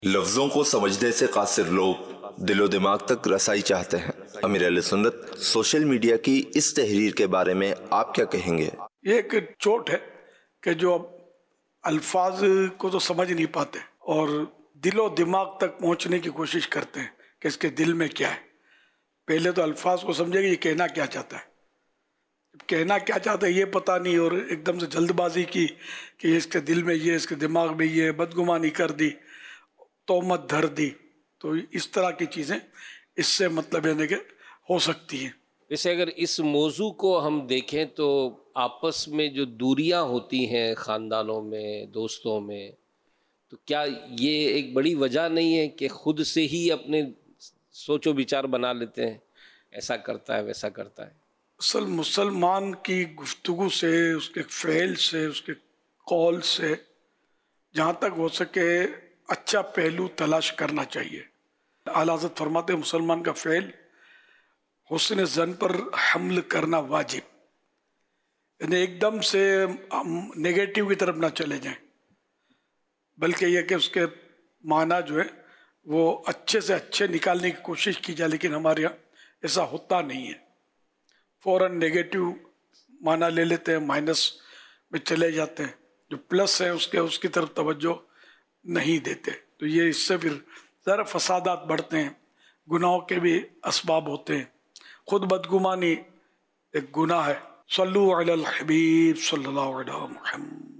لفظوں کو سمجھنے سے قاصر لوگ دل و دماغ تک رسائی چاہتے ہیں۔ امیر اہل سنت سوشل میڈیا کی اس تحریر کے بارے میں آپ کیا کہیں گے؟ یہ ایک چوٹ ہے کہ جو الفاظ کو تو سمجھ نہیں پاتے اور دل و دماغ تک پہنچنے کی کوشش کرتے ہیں کہ اس کے دل میں کیا ہے۔ پہلے تو الفاظ کو سمجھے کہ یہ کہنا کیا چاہتا ہے، کہنا کیا چاہتا ہے یہ پتہ نہیں، اور ایک دم سے جلد بازی کی کہ اس کے دل میں یہ، اس کے دماغ میں یہ، بدگمانی کر دی، تہمت دھر دی۔ تو اس طرح کی چیزیں اس سے مطلب ہے کہ ہو سکتی ہیں۔ ویسے اگر اس موضوع کو ہم دیکھیں تو آپس میں جو دوریاں ہوتی ہیں خاندانوں میں، دوستوں میں، تو کیا یہ ایک بڑی وجہ نہیں ہے کہ خود سے ہی اپنے سوچ و بچار بنا لیتے ہیں، ایسا کرتا ہے ویسا کرتا ہے؟ اصل مسلمان کی گفتگو سے، اس کے فعل سے، اس کے قول سے جہاں تک ہو سکے اچھا پہلو تلاش کرنا چاہیے۔ اعلیٰ حضرت فرماتے ہیں مسلمان کا فعل حسن زن پر حمل کرنا واجب، یعنی ایک دم سے نیگیٹو کی طرف نہ چلے جائیں، بلکہ یہ کہ اس کے معنی جو ہے وہ اچھے سے اچھے نکالنے کی کوشش کی جائے، لیکن ہمارے یہاں ایسا ہوتا نہیں ہے۔ فوراً نیگیٹو معنی لے لیتے ہیں، مائنس میں چلے جاتے ہیں، جو پلس ہے اس کی طرف توجہ نہیں دیتے، تو یہ اس سے پھر ذرا فسادات بڑھتے ہیں، گناہوں کے بھی اسباب ہوتے ہیں۔ خود بدگمانی ایک گناہ ہے۔ صلو علی الحبیب صلی اللہ علیہ وسلم۔